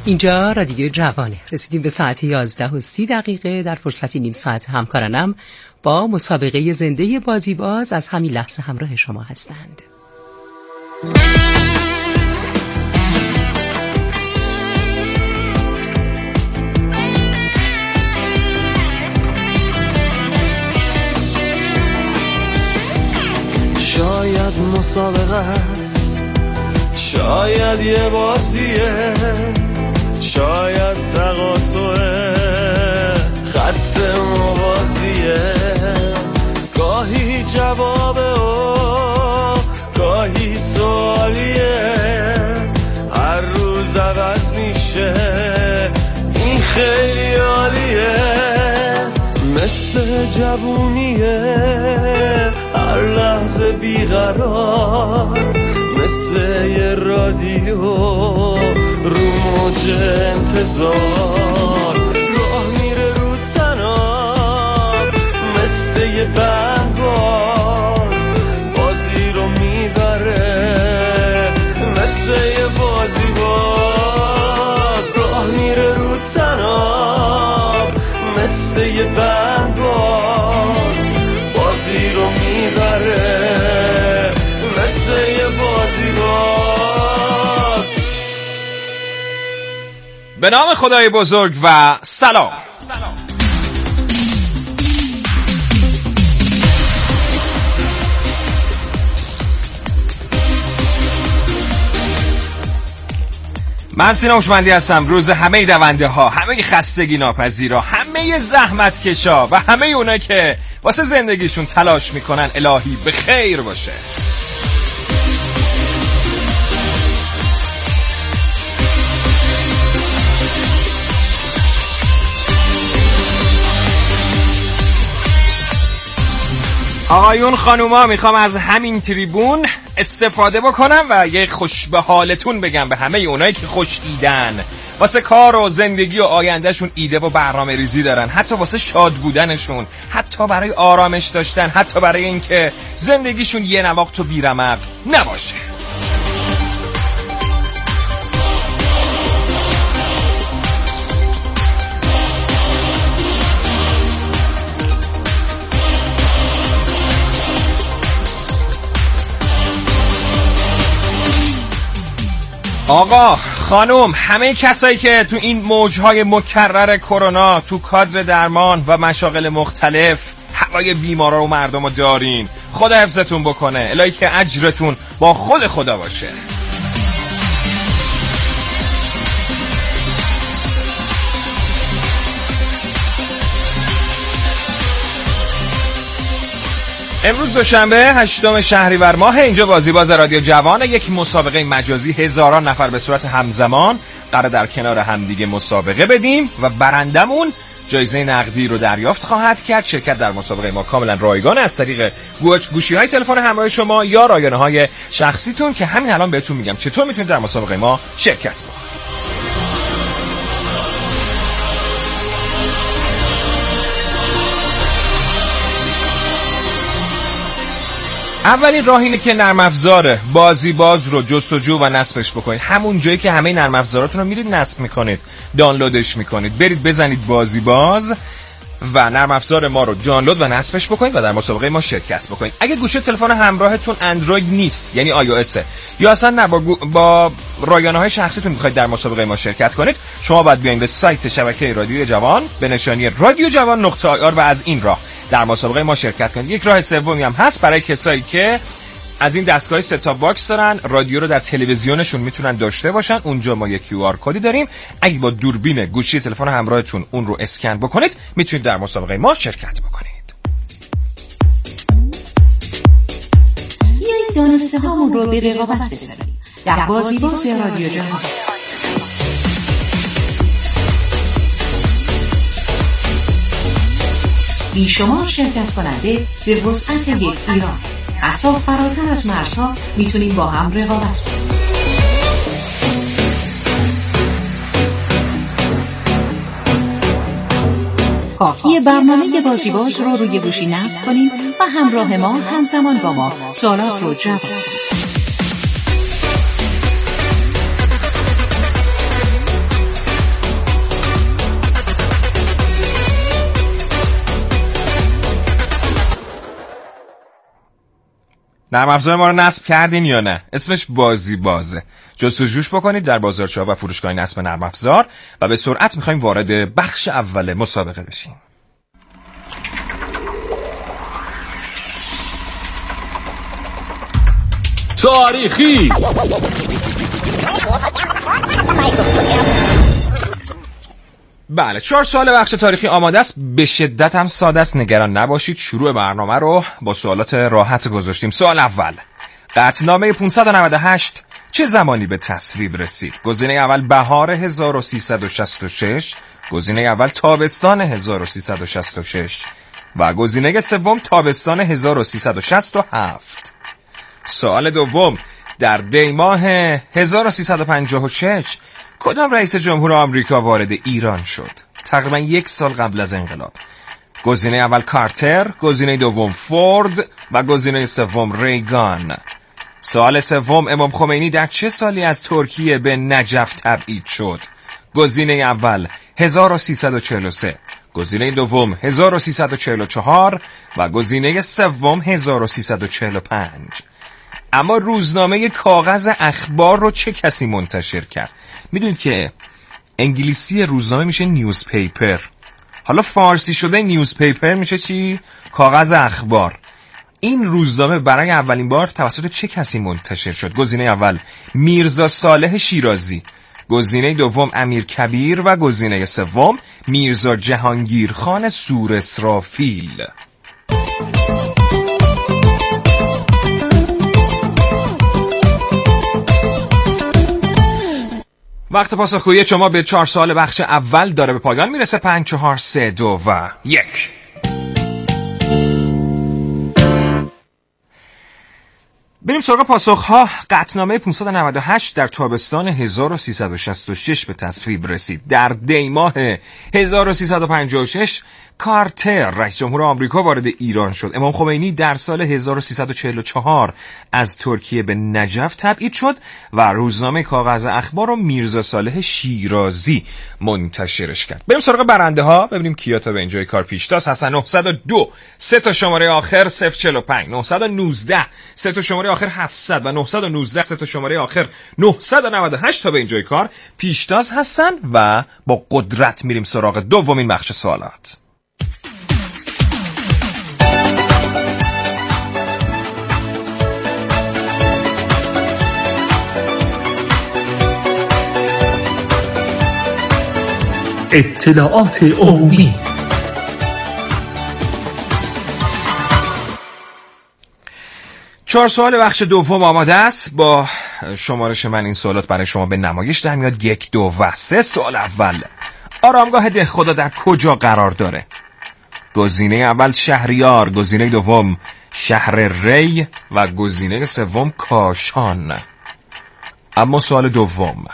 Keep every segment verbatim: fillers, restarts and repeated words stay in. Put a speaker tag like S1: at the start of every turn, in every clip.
S1: اینجا رادیو جوانه. رسیدیم به ساعت یازده و سی دقیقه. در فرصتی نیم ساعت همکارانم با مسابقه زنده بازیباز از همین لحظه همراه شما هستند.
S2: شاید مسابقه است، شاید یه بازیه، شاید تقاطعه خط موازیه، گاهی جوابه و گاهی سوالیه، هر روز عوض میشه، این خیلی عالیه، مثل جوونیه، هر لحظه بیقرار، مثل یه رادیو رو موج انتظار، راه میره رو تناب، مثل یه بند باز، بازی رو میبره، مثل یه بازی باز، راه میره رو تناب، مثل یه بند باز، بازی رو میبره، مثل یه بازی باز.
S3: به نام خدای بزرگ و سلام. من سینا هوشمندی هستم. روز همه دونده ها، همه خستگی ناپذیرا، همه زحمت کشا و همه اونا که واسه زندگیشون تلاش میکنن الهی به خیر باشه. آقایون خانوما، میخوام از همین تریبون استفاده بکنم و یه خوش به حالتون بگم به همه اونایی که خوش ایدن، واسه کار و زندگی و آیندهشون ایده و برنامه ریزی دارن، حتی واسه شاد بودنشون، حتی برای آرامش داشتن، حتی برای اینکه زندگیشون یه نواخت و بیرمق نباشه. آقا، خانم، همه کسایی که تو این موجهای مکرر کرونا تو کادر درمان و مشاغل مختلف هوای بیمارا و مردم رو دارین، خدا حفظتون بکنه، الهی که اجرتون با خود خدا باشه. امروز دوشنبه هشتم شهریور ماه، اینجا بازیباز رادیو جوان، یک مسابقه مجازی هزاران نفر به صورت همزمان قرار در کنار همدیگه مسابقه بدیم و برندمون جایزه نقدی رو دریافت خواهد کرد. شرکت در مسابقه ما کاملا رایگانه از طریق گوشی‌های تلفن همراه شما یا رایانه‌های شخصیتون که همین الان بهتون میگم چطور میتونید در مسابقه ما شرکت کنید. اولین راه اینه که نرم افزار بازیباز رو جستجو و نصبش بکنید. همون جایی که همه نرم افزاراتون رو میرید نصب میکنید، دانلودش میکنید، برید بزنید بازیباز و نرم افزار ما رو دانلود و نصبش بکنید و در مسابقه ما شرکت بکنید. اگه گوشه تلفن همراهتون اندروید نیست، یعنی آی او اس، یا اصلا نه با, با رایانه‌های شخصیتون میخواید در مسابقه ما شرکت کنید، شما باید بیاین به سایت شبکه رادیو جوان به نشانی رادیو جوان نقطه آی آر و از این راه در مسابقه ما شرکت کنید. یک راه سومی هم هست برای کسایی که از این دستگاه ست-تاپ باکس دارن، رادیو رو در تلویزیونشون میتونن داشته باشن. اونجا ما یک کیو آر کدی داریم، اگه با دوربین گوشی تلفن همراهتون اون رو اسکن بکنید میتونید در مسابقه ما شرکت بکنید.
S4: یک دانسته هامون رو به رقابت بذاریم در بازیباز رادیو جوان. بیشمار شرکت کننده به وسعت یک ایران، حتی فراتر از مرزها، میتونیم با هم رقابت کنیم. کافیه برنامه بازیباز رو روی گوشی نصب کنیم و همراه ما همزمان با ما سوالات رو جواب بدیم.
S3: نرم افزار ما رو نصب کردین یا نه؟ اسمش بازی بازه. جستجوش بکنید در بازارچه‌ها و فروشگاه نصب نرم افزار و به سرعت می‌خوایم وارد بخش اول مسابقه بشیم.
S5: تاریخی.
S3: بله، چهار سوال بخش تاریخی آماده است. به شدت هم ساده است، نگران نباشید. شروع برنامه رو با سوالات راحت گذاشتیم. سوال اول: قطعنامه پانصد و نود و هشت چه زمانی به تصویب رسید؟ گزینه اول بهار هزار و سیصد و شصت و شش، گزینه اول تابستان هزار و سیصد و شصت و شش و گزینه سوم تابستان هزار و سیصد و شصت و هفت. سوال دوم: در دی ماه هزار و سیصد و پنجاه و شش کدام رئیس جمهور آمریکا وارد ایران شد؟ تقریبا یک سال قبل از انقلاب. گزینه اول کارتر، گزینه دوم فورد و گزینه سوم ریگان. سوال سوم: امام خمینی در چه سالی از ترکیه به نجف تبعید شد؟ گزینه اول هزار و سیصد و چهل و سه، گزینه دوم هزار و سیصد و چهل و چهار و گزینه سوم هزار و سیصد و چهل و پنج. اما روزنامه کاغذ اخبار رو چه کسی منتشر کرد؟ میدونید که انگلیسی روزنامه میشه نیوز پیپر، حالا فارسی شده نیوز پیپر میشه چی؟ کاغذ اخبار. این روزنامه برای اولین بار توسط چه کسی منتشر شد؟ گزینه اول میرزا صالح شیرازی، گزینه دوم امیر کبیر و گزینه سوم میرزا جهانگیر خان سور اسرافیل. وقت پاسخگویی شما به چهار سوال بخش اول داره به پایان میرسه. پنج چهار سه دو و یک. بریم سراغ پاسخ‌ها. قطعنامه پانصد و نود و هشت در تابستان هزار و سیصد و شصت و شش به تصویب رسید. در دی ماه هزار و سیصد و پنجاه و شش کارتر رئیس جمهور آمریکا وارد ایران شد. امام خمینی در سال هزار و سیصد و چهل و چهار از ترکیه به نجف تبعید شد و روزنامه کاغذ اخبار رو میرزا صالح شیرازی منتشرش کرد. بریم سراغ برنده ها ببینیم کیا تا به اینجای کار پیشتاز هستن. نهصد و دو سه تا شماره آخر صفر چهل و پنج، نهصد و نوزده سه تا شماره آخر هفتصد و نهصد و نوزده سه تا شماره آخر نهصد و نود و هشت تا به اینجای کار پیشتاز هستن و با قدرت میریم سراغ دومین بخش سوالات.
S5: اطلاعات عمومی.
S3: چهار سوال بخش دوم آماده است. با شمارش من این سوالات برای شما به نمایش در میاد. یک، دو و سه. سوال اول: آرامگاه دهخدا در کجا قرار داره؟ گزینه اول شهریار، گزینه دوم شهر ری و گزینه سوم کاشان. اما سوال دوم: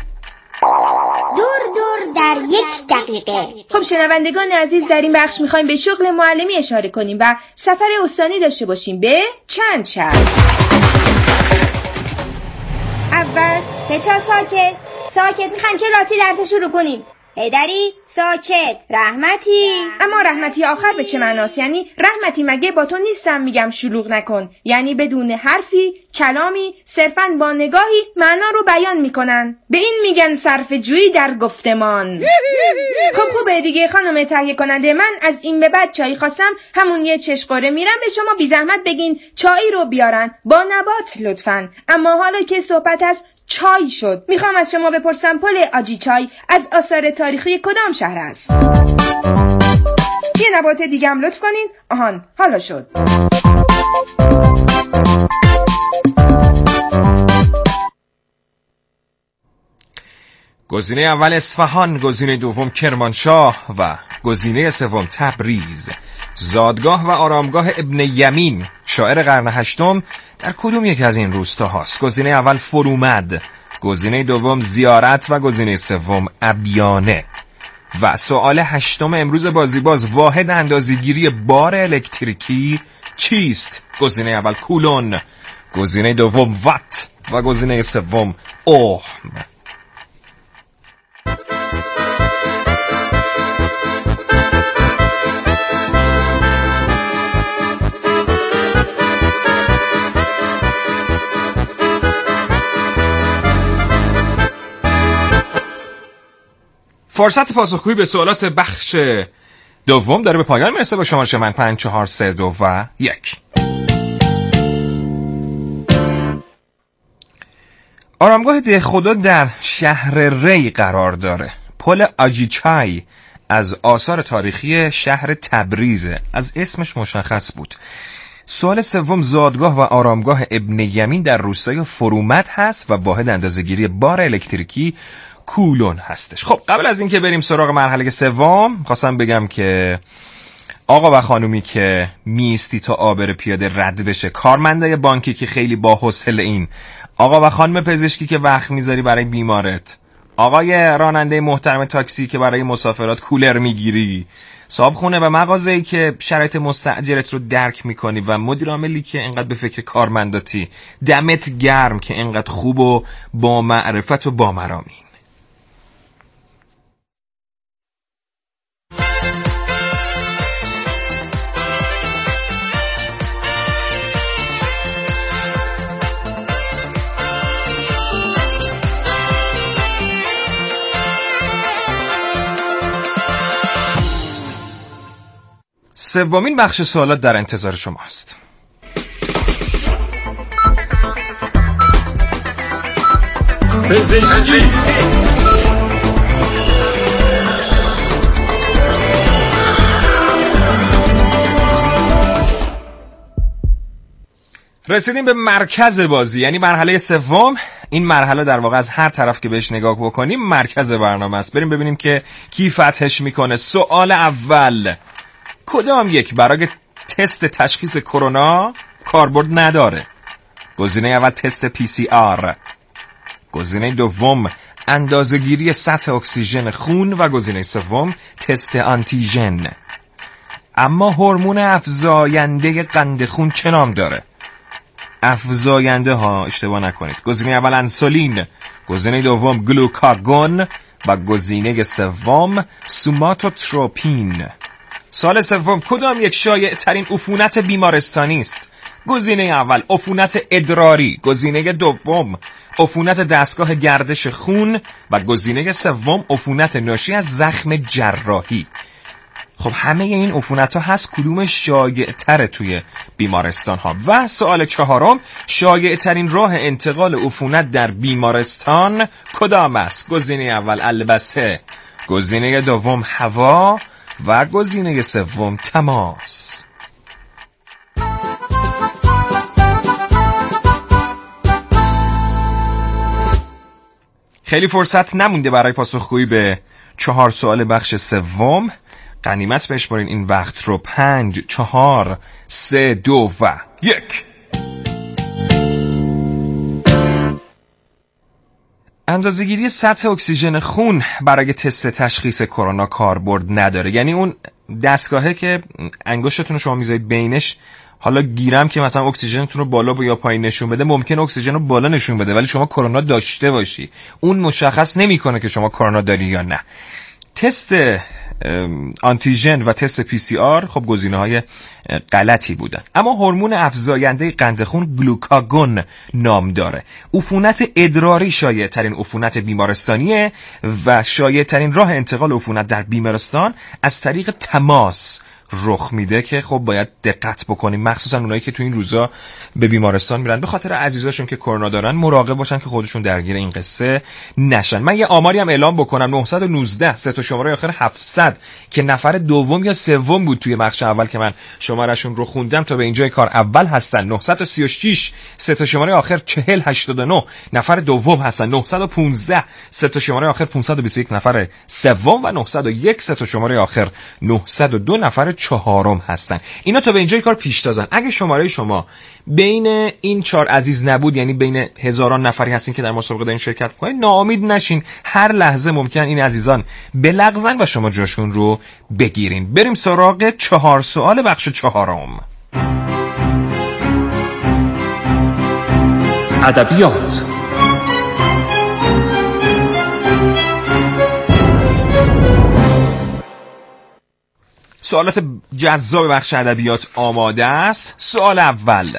S6: دور دور در یک دقیقه.
S7: خب شنوندگان عزیز، در این بخش میخوایم به شغل معلمی اشاره کنیم و سفر استانی داشته باشیم به چند شهر.
S6: اول بچه ساکت ساکت، میخوایم کلاسی درس شروع کنیم. هیدری ساکت. رحمتی.
S7: اما رحمتی آخر به چه معناست؟ یعنی رحمتی مگه با تو نیستم میگم شلوغ نکن، یعنی بدون حرفی کلامی صرفاً با نگاهی معنا رو بیان میکنن. به این میگن صرف جویی در گفتمان. خب خوبه دیگه خانم تهیه کننده، من از این به بعد چای خواستم همون یه چشقاره میرم به شما بی زحمت بگین چای رو بیارن با نبات لطفاً. اما حالا که صحبت از چای شد، میخوام از شما بپرسم پل آجی چای از آثار تاریخی کدام شهر است؟ یه نبات دیگه هم لطف کنین. آهان حالا شد.
S3: گزینه اول اصفهان، گزینه دوم کرمانشاه و گزینه سوم تبریز. زادگاه و آرامگاه ابن یمین شاعر قرن هشتم در کدوم یک از این روستا هاست؟ گزینه اول فرومد، گزینه دوم زیارت و گزینه سوم ابیانه. و سوال هشتم امروز بازیباز: واحد اندازه‌گیری بار الکتریکی چیست؟ گزینه اول کولون، گزینه دوم وات و گزینه سوم اوم. فرصت پاسخگویی به سوالات بخش دوم داره به پایان میرسه. با شمارش من پنج چهار سه دو و یک. آرامگاه دهخدا در شهر ری قرار داره. پل آجیچای از آثار تاریخی شهر تبریزه، از اسمش مشخص بود. سوال سوم، زادگاه و آرامگاه ابن یمین در روستای فرومد هست و واحد اندازه‌گیری بار الکتریکی کولون هستش. خب قبل از اینکه بریم سراغ مرحله سوم، خواستم بگم که آقا و خانومی که میستی تا آبر پیاده رد بشه، کارمندای بانکی که خیلی با حوصله این، آقا و خانم پزشکی که وقت میذاری برای بیمارت، آقای راننده محترم تاکسی که برای مسافرات کولر میگیری، صاحب خونه و مغازه‌ای که شرایط مستاجرت رو درک میکنی و مدیر عاملی که انقدر به فکر کارمنداتی، دمت گرم که انقدر خوب و با معرفت و با مرامی. سومین بخش سوالات در انتظار شماست.
S5: پزشکی.
S3: رسیدیم به مرکز بازی، یعنی مرحله سوم. این مرحله در واقع از هر طرف که بهش نگاه بکنیم مرکز برنامه است. بریم ببینیم که کی فتحش میکنه. سوال اول، کدام یک برای تست تشخیص کرونا کاربرد نداره؟ گزینه اول تست پی سی آر، گزینه دوم اندازه‌گیری سطح اکسیژن خون و گزینه سوم تست آنتیژن. اما هورمون افزاینده قند خون چه نام داره؟ افزاینده ها، اشتباه نکنید. گزینه اول انسولین، گزینه دوم گلوکاگون و گزینه سوم سوماتوتروپین. سال سوم، کدام یک شایع ترین عفونت بیمارستانی است؟ گزینه اول عفونت ادراری، گزینه دوم عفونت دستگاه گردش خون و گزینه سوم عفونت ناشی از زخم جراحی. خب همه این عفونت ها هست، کدوم شایع تره توی بیمارستان ها؟ و سوال چهارم، شایع ترین راه انتقال عفونت در بیمارستان کدام است؟ گزینه اول البسه، گزینه دوم هوا و گزینه سوم تماس. خیلی فرصت نمونده برای پاسخگویی به چهار سوال بخش سوم. غنیمت بشمارین این وقت رو. پنج، چهار، سه، دو و یک. اندازه‌گیری سطح اکسیژن خون برای تست تشخیص کرونا کاربرد نداره. یعنی اون دستگاهه که انگشتتون رو شما میذارید بینش، حالا گیرم که مثلا اکسیژنتون رو بالا یا پایین نشون بده، ممکن اکسیژن رو بالا نشون بده ولی شما کرونا داشته باشی، اون مشخص نمیکنه که شما کرونا داری یا نه. تست آنتیژن و تست پی سی آر خب گزینه‌های غلطی بودن. اما هورمون افزاینده قند خون گلوکاگون نام داره. عفونت ادراری شایع ترین عفونت بیمارستانیه و شایع ترین راه انتقال عفونت در بیمارستان از طریق تماس رخ میده که خب باید دقت بکنیم، مخصوصا اونایی که تو این روزا به بیمارستان میرن به خاطر عزیزاشون که کرونا دارن، مراقب باشن که خودشون درگیر این قصه نشن. من یه آماری هم اعلام بکنم، نه یک نه سه تا شماره آخر هفتصد که نفر دوم یا سوم بود توی بخش اول که من شمارهشون رو خوندم تا به اینجای کار اول هستن. نه سه شش سه تا شماره آخر چهل هشتاد و نه نفر دوم هستن. نه یک پنج سه تا شماره آخر پانصد و بیست و یک نفر سوم و نه صد و یک سه تا شماره آخر نهصد و دو نفر چهارم هستن. اینا تا به اینجای کار پیشتازن. اگه شماره شما بین این چهار عزیز نبود، یعنی بین هزاران نفری هستین که در مسابقه دارین شرکت می‌کنین، ناامید نشین. هر لحظه ممکن این عزیزان بلغزن و شما جاشون رو بگیرین. بریم سراغ چهار سوال بخش چهارم.
S5: ادبیات.
S3: سوالات جذاب بخش ادبیات آماده است. سوال اول،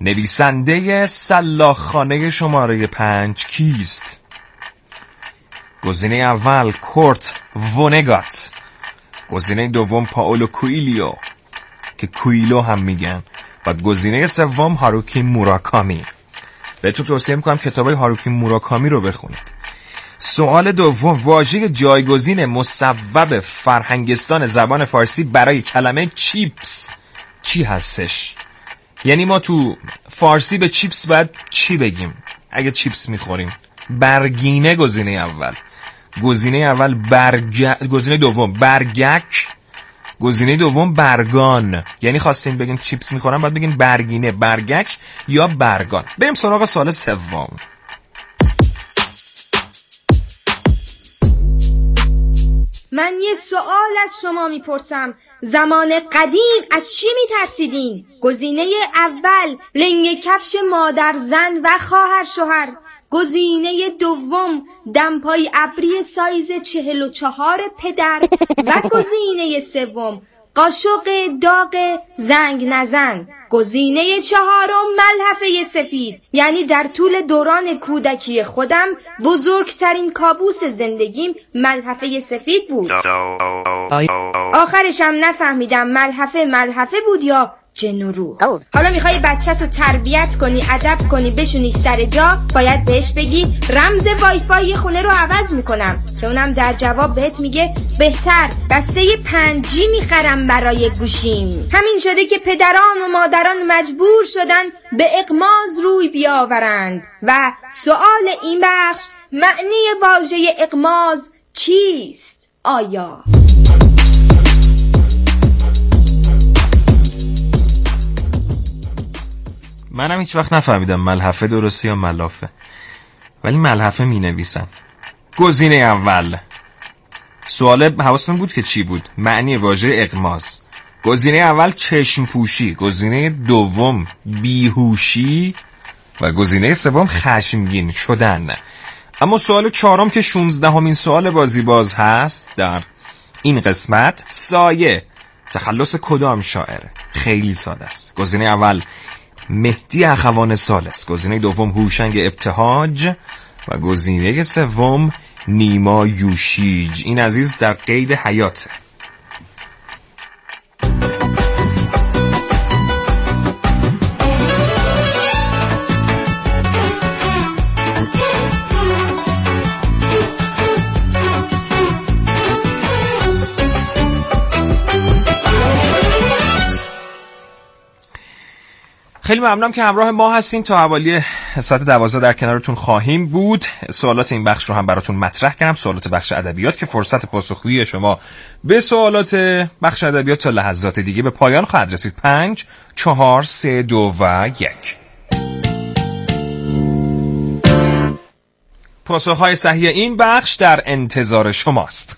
S3: نویسنده سلاخخانه شماره پنج کیست؟ گزینه اول کورت وونگات، گزینه دوم پائولو کویلیو که کویلو هم میگن، و گزینه سوم هاروکی موراکامی. بهتون توصیه میکنم کتابای هاروکی موراکامی رو بخونید. سوال دوم، واژه جایگزین مصوب فرهنگستان زبان فارسی برای کلمه چیپس چی هستش؟ یعنی ما تو فارسی به چیپس باید چی بگیم اگه چیپس میخوریم؟ برگینه گزینه اول، گزینه اول برگ... گزینه دوم برگک، گزینه دوم برگان. یعنی خواستین بگین چیپس میخورم باید بگین برگینه، برگک یا برگان. بریم سراغ سوال سوم.
S7: من یه سوال از شما میپرسم، زمان قدیم از چی میترسیدین؟ گزینه اول لنگ کفش مادر زن و خواهر شوهر، گزینه دوم دمپای ابری سایز چهل و چهار پدر و گزینه سوم قاشق داغ زنگ نزن. گزینه چهارم ملحفه سفید. یعنی در طول دوران کودکی خودم بزرگترین کابوس زندگیم ملحفه سفید بود. آخرشم نفهمیدم ملحفه ملحفه بود یا جن و روح. حالا میخوای بچه‌تو تربیت کنی، ادب کنی، بشونی سر جا، باید بهش بگی رمز وای فای خونه رو عوض میکنم، که اونم در جواب بهت میگه بهتر دسته پنج جی میخرم برای گوشیم. همین شده که پدران و مادران مجبور شدن به اغماض روی بیاورند. و سوال این بخش، معنی واژه اغماض چیست؟ آیا
S3: منم هیچ وقت نفهمیدم ملحفه درسته یا ملافه، ولی ملحفه می نویسن. گزینه اول، سوال حواستون بود که چی بود؟ معنی واژه اغماض. گزینه اول چشم پوشی، گزینه دوم بیهوشی و گزینه سوم خشمگین شدن. اما سوال چهارم که شانزدهمین سوال بازی باز هست در این قسمت، سایه تخلص کدام شاعره؟ خیلی ساده است. گزینه اول مهدی اخوان ثالث، گزینه دوم هوشنگ ابتهاج و گزینه سوم نیما یوشیج. این عزیز در قید حیاته. خیلی ممنونم که همراه ما هستین. تا حوالی ساعت دوازده در کنارتون خواهیم بود. سوالات این بخش رو هم براتون مطرح کردم، سوالات بخش ادبیات، که فرصت پاسخگویی شما به سوالات بخش ادبیات تا لحظات دیگه به پایان خواهد رسید. پنج، چهار، سه، دو و یک. پاسخهای صحیح این بخش در انتظار شماست.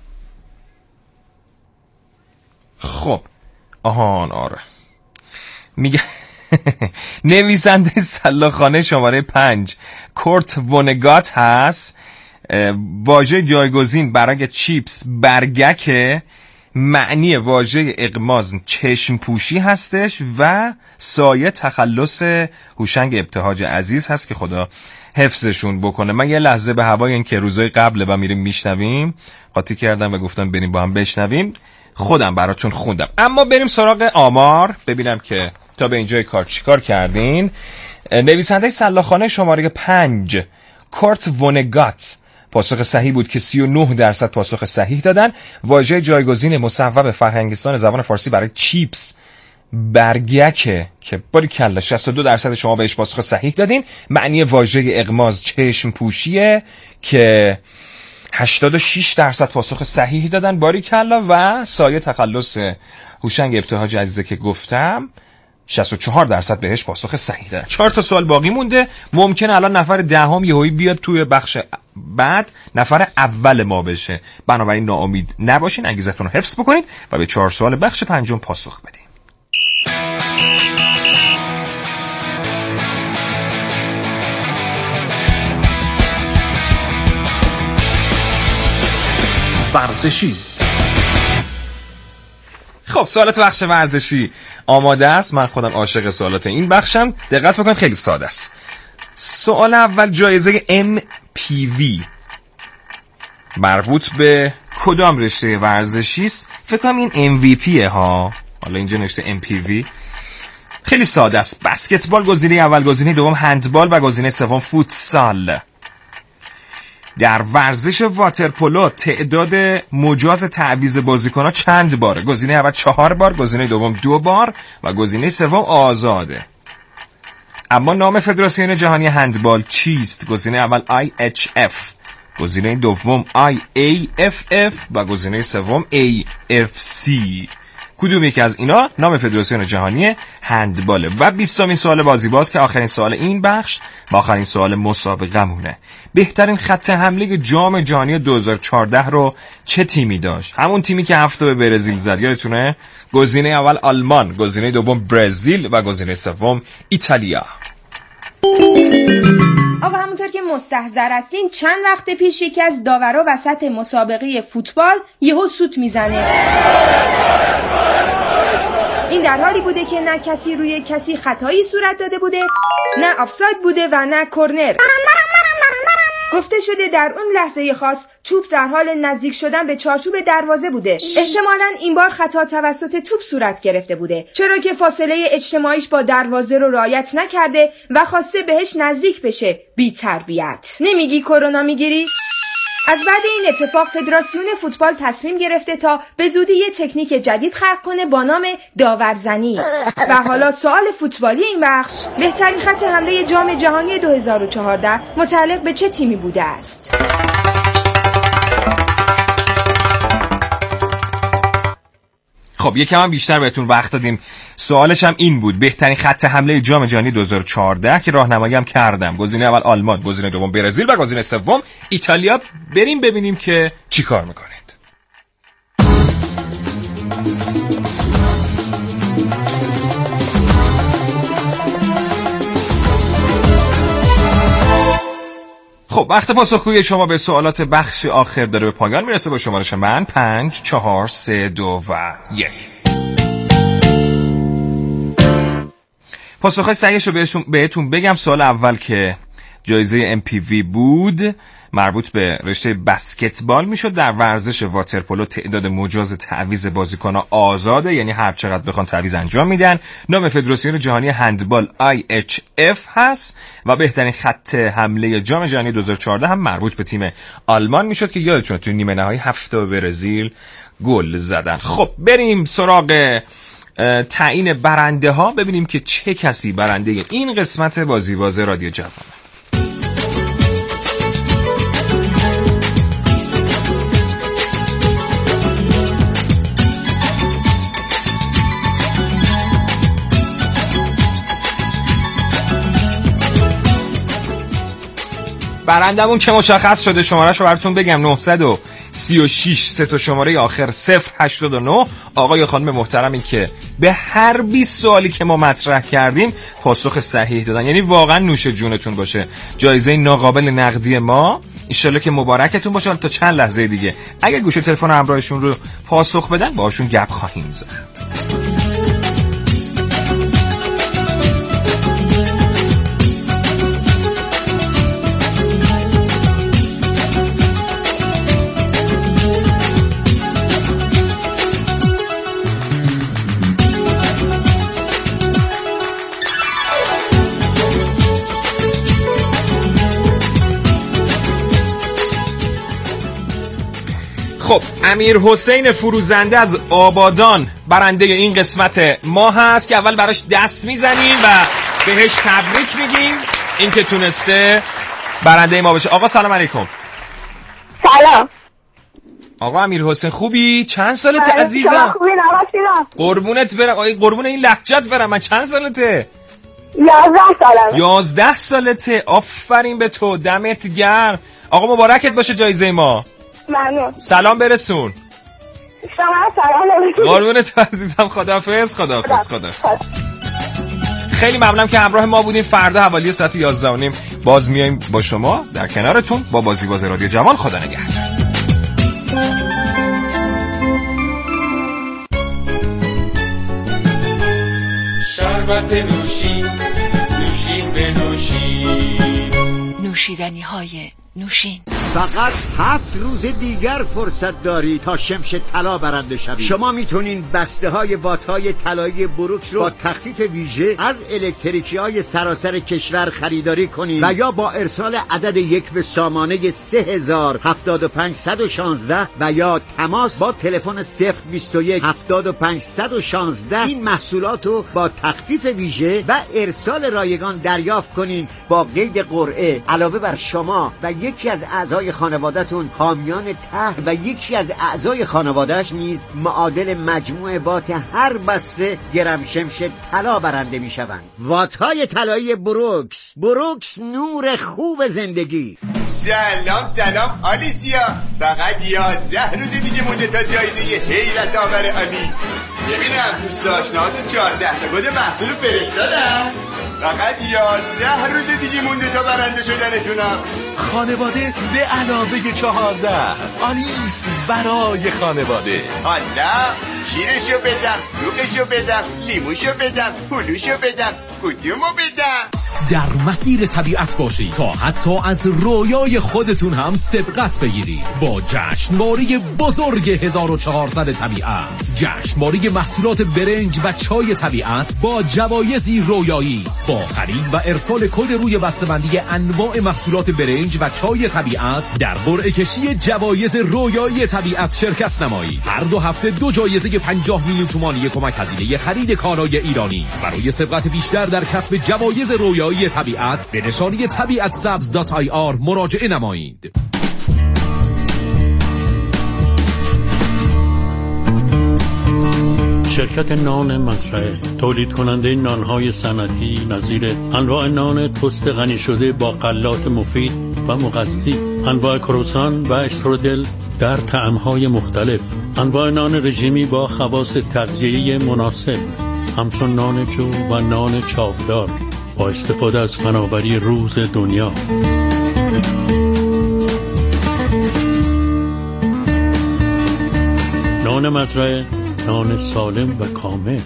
S3: خب آهان آره میگه نویسنده سلاخانه شماره پنج کورت وونگات هست. واژه جایگزین برای چیپس برگکه، معنی واژه اغماض چشم پوشی هستش و سایه تخلص هوشنگ ابتهاج عزیز هست که خدا حفظشون بکنه. من یه لحظه به هوای این که روزای قبل و میریم میشنویم قاطی کردم و گفتم بریم با هم بشنویم، خودم براتون خوندم. اما بریم سراغ آمار ببینم که تا به اینجای کار چیکار کردین. نویسنده سلاخانه شماره پنج کورت وونگات پاسخ صحیح بود که سی و نه درصد پاسخ صحیح دادن. واژه جایگزین مصوب فرهنگستان زبان فارسی برای چیپس برگکه که باری کلا شصت و دو درصد شما بهش پاسخ صحیح دادین. معنی واژه اغماض چشم پوشیه که هشتاد و شش درصد پاسخ صحیح دادن، باری کلا. و سایه تخلص هوشنگ ابتهاج عزیزه که گفتم شصت و چهار درصد بهش پاسخ صحیح دادن. چهار تا سوال باقی مونده. ممکنه الان نفر دهم یهویی بیاد توی بخش بعد نفر اول ما بشه، بنابراین ناامید نباشین، انگیزتون رو حفظ بکنید و به چهار سوال بخش پنجم پاسخ بدین.
S5: ورزشی.
S3: خب سوالات بخش ورزشی آماده است. من خودم عاشق سوالات این بخشم. دقت بکنید خیلی ساده است. سوال اول، جایزه ام پی وی مربوط به کدام رشته ورزشی است؟ فکر کنم این ام وی پی ها. حالا اینجا نوشته ام پی وی. خیلی ساده است. بسکتبال گزینه اول، گزینه دوم هندبال و گزینه سوم فوتسال. در ورزش واترپولو تعداد مجاز تعویض بازیکن‌ها چند باره؟ گزینه اول چهار بار، گزینه دوم دو بار و گزینه سوم آزاده. اما نام فدراسیون جهانی هندبال چیست؟ گزینه اول آی اچ اف، گزینه دوم آی ای اف اف و گزینه سوم ای اف سی. کدوم یکی از اینا نام فدراسیون جهانی هندباله؟ و بیستمین سوال بازی باز که آخرین سوال این بخش و آخرین سوال مسابقه مونه. بهترین خط حمله جام جهانی دو هزار و چهارده رو چه تیمی داشت؟ همون تیمی که هفته به برزیل زد، یادتونه؟ گزینه اول آلمان، گزینه دوم برزیل و گزینه سوم ایتالیا.
S7: آقا همونطور که مستحضر هستین چند وقت پیش یکی از داورا وسط مسابقه فوتبال یهو سوت میزنه. این در حالی بوده که نه کسی روی کسی خطایی صورت داده بوده، نه آفساید بوده و نه کورنر. گفته شده در اون لحظه خاص توپ در حال نزدیک شدن به چارچوب دروازه بوده. احتمالاً این بار خطا توسط توپ صورت گرفته بوده، چرا که فاصله اجتماعیش با دروازه رو رعایت نکرده و خواسته بهش نزدیک بشه. بی تربیت. نمیگی کرونا میگیری؟ از بعد این اتفاق فدراسیون فوتبال تصمیم گرفته تا به زودی یه تکنیک جدید خلق کنه با نام داورزنی. و حالا سوال فوتبالی این بخش: بهترین خط حمله جام جهانی دو هزار و چهارده متعلق به چه تیمی بوده است؟
S3: خب یکم هم بیشتر بهتون وقت دادیم. سوالش هم این بود: بهترین خط حمله جام جهانی دو هزار و چهارده که راهنمایی هم کردم. گزینه اول آلمان، گزینه دوم برزیل و گزینه سوم ایتالیا. بریم ببینیم که چی کار میکنید. خب وقت پاسخگویی شما به سوالات بخش آخر داره به پایان میرسه. با شمارش من پنج چهار سه دو و یک. پاسخهای صحیحش رو بهتون, بهتون بگم. سوال اول که جایزه ام پی وی بود مربوط به رشته بسکتبال میشد. در ورزش واترپولو تعداد مجاز تعویض بازیکن‌ها آزاده، یعنی هر چقدر بخوان تعویض انجام میدن. نام فدراسیون جهانی هندبال آی اچ اف هست و بهترین خط حمله جام جهانی دو هزار و چهارده هم مربوط به تیم آلمان میشد که یادتونه تو نیمه نهایی هفته به برزیل گل زدن. خب بریم سراغ تعیین برنده ها، ببینیم که چه کسی برنده این قسمت بازیباز رادیو جوان. برندمون که مشخص شده، شماره‌شو براتون بگم: نه سه شش سه تا شماره آخر صفر هشتاد و نه. آقای خانم محترمی که به هر بیست سوالی که ما مطرح کردیم پاسخ صحیح دادن، یعنی واقعا نوش جونتون باشه. جایزه ناقابل نقدی ما ان شاءالله که مبارکتون باشه. تا چند لحظه دیگه اگه گوشه تلفن همراهشون رو پاسخ بدن باهاشون گپ خواهیم زد. خب امیر حسین فروزنده از آبادان برنده این قسمت ما هست که اول براش دست میزنیم و بهش تبریک میگیم اینکه تونسته برنده ما بشه. آقا سلام علیکم.
S8: سلام
S3: آقا امیر حسین، خوبی؟ چند سالته عزیزم؟
S8: خوبی نواسینا
S3: قربونت برم. آقا قربون این لهجت برم. من چند سالته؟
S8: یازده سالمه.
S3: یازده سالته. آفرین به تو، دمت گرم. آقا مبارکت باشه جایزه ما.
S8: ممنون.
S3: سلام برسون.
S8: شما سلام.
S3: قربونت عزیزم. خداحافظ. خداحافظ. خداحافظ. خیلی ممنونم که همراه ما بودیم. فردا حوالی ساعت یازده و نیم باز میایم با شما در کنارتون با بازیباز رادیو جوان. خدا نگهدار.
S2: شربت نوشین، نوشین به نوشین،
S9: نوشیدنی های
S4: نوشین.
S9: فقط هفت روز دیگر فرصت داری تا شمش طلا برنده شوی. شما میتونین بسته های وات های طلایی بروکس رو با تخفیف ویژه از الکتریکی های سراسر کشور خریداری کنین و یا با ارسال عدد یک به سامانه سه هزار هفتاد و پنج صد و شانزده و یا تماس با تلفن صفر بیست و یک هفتاد و پنج صد و شانزده این محصولات رو با تخفیف ویژه و ارسال رایگان دریافت کنین با قید قرعه. علاوه بر شما و یکی از اعضای خانواده‌تون حامیان طرح و یکی از اعضای خانواده‌اش نیز معادل مجموع وات هر بسته گرم شمش طلا برنده میشوند. وات‌های طلایی بروکس. بروکس نور خوب زندگی.
S10: سلام سلام آلیسیا، فقط یازده روز دیگه مونده تا جایزه حیرت آور آلیس. ببینم دوست آشناهاتون چهارده تا کد محصول فرستادن. فقط یازده روز دیگه مونده تا برنده شدنتونم.
S11: خانواده به علاوه چهارده. آلیس برای خانواده.
S10: حالا شیرشو بدم، روغشو بدم، لیموشو بدم، هلوشو بدم، کدومو بدم؟
S11: در مسیر طبیعت باشید تا حتی از رویای خودتون هم سبقت بگیرید با جشنواره بزرگ هزار و چهارصد طبیعت. جشنواره محصولات برنج و چای طبیعت با جوایزی رویایی. با خرید و ارسال کد روی بسته‌بندی انواع محصولات برنج و چای طبیعت در قرعه کشی جوایز رویایی طبیعت شرکت نمایید. هر دو هفته دو جایزه پنجاه میلیون تومانی کمک هزینه خرید کالای ایرانی. برای سبقت بیشتر در کسب جوایز رویایی طبیعت به نشانی طبیعت سبز دات آی آر مراجعه نمایید.
S12: شرکت نان مزرعه تولید کننده نانهای صنعتی نظیر انواع نان تست غنی شده با غلات مفید و مغذی، انواع کروسان و اشترودل در طعم‌های مختلف، انواع نان رژیمی با خواص تغذیه‌ای مناسب، همچون نان جو و نان چاودار با استفاده از فناوری روز دنیا. نان مزرعه، نان سالم و کامل.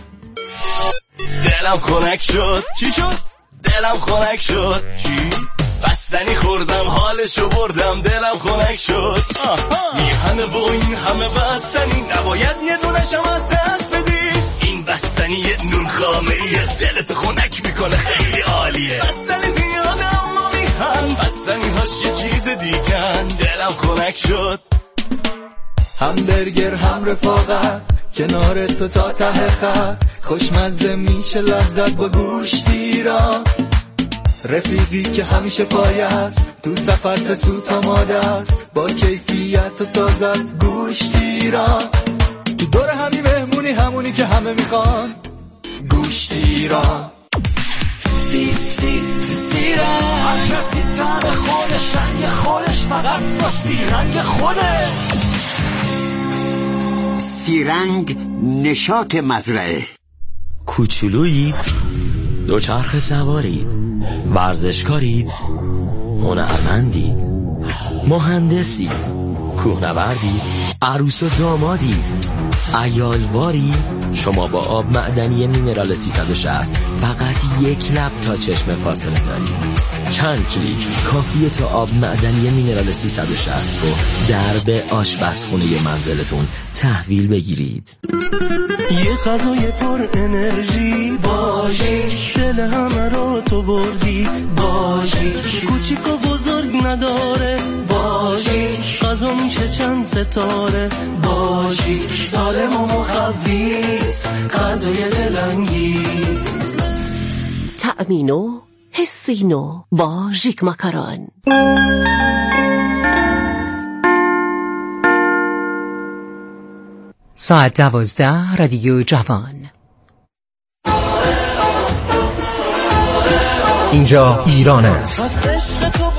S13: دلم خنک شد. چی شد؟ دلم خنک شد. چی؟ بستنی خوردم حالشو بردم دلم خنک شد. میهنه و این همه بستنی نباید یه دونشم از دست بدی. این بستنی یه نون خامه ایه دلت خنک میکنه خیلی عالیه. بستنی زیاده اما میهن بستنی هاش یه چیز دیگن. دلم خنک شد.
S14: همبرگر هم رفاقت کنار تو تا ته خط، خوشمزه میشه لذت با گوشتی را. رفیقی که همیشه پای است تو سفر سه سوت آماده است، با کیفیت و تازه است گوشتی را. تو دور همی مهمونی همونی که همه میخوان گوشتی را.
S15: سیر سیر سیرنگ هر کسی طعم خودش رنگ خودش فقط با سیرنگ خوده.
S9: سیرنگ نشاط مزرعه.
S16: کوچولویید، دوچرخه سوارید، ورزشکارید، هنرمندید، مهندسید، کوهنوردید، عروس و دامادید، عیالوارید. شما با آب معدنی مینرال سیصد و شصت فقط یک لب تا چشم فاصله دارید. چند کلیک کافیه تا آب معدنی مینرال سیصد و شصت رو در به آشپزخونه منزلتون تحویل بگیرید.
S15: یه غذای پر انرژی باشه، دل همه رو تو بردی باشه، کوچیک و بزرگ نداره باشه، غذا میشه چند ستاره باشه، سالم و مخفیف غذای دلانگیز.
S17: تأمینو حسینو با ژیک ماکارون.
S1: ساعت دوازده رادیو جوان.
S18: اینجا ایران است.
S15: از عشق تو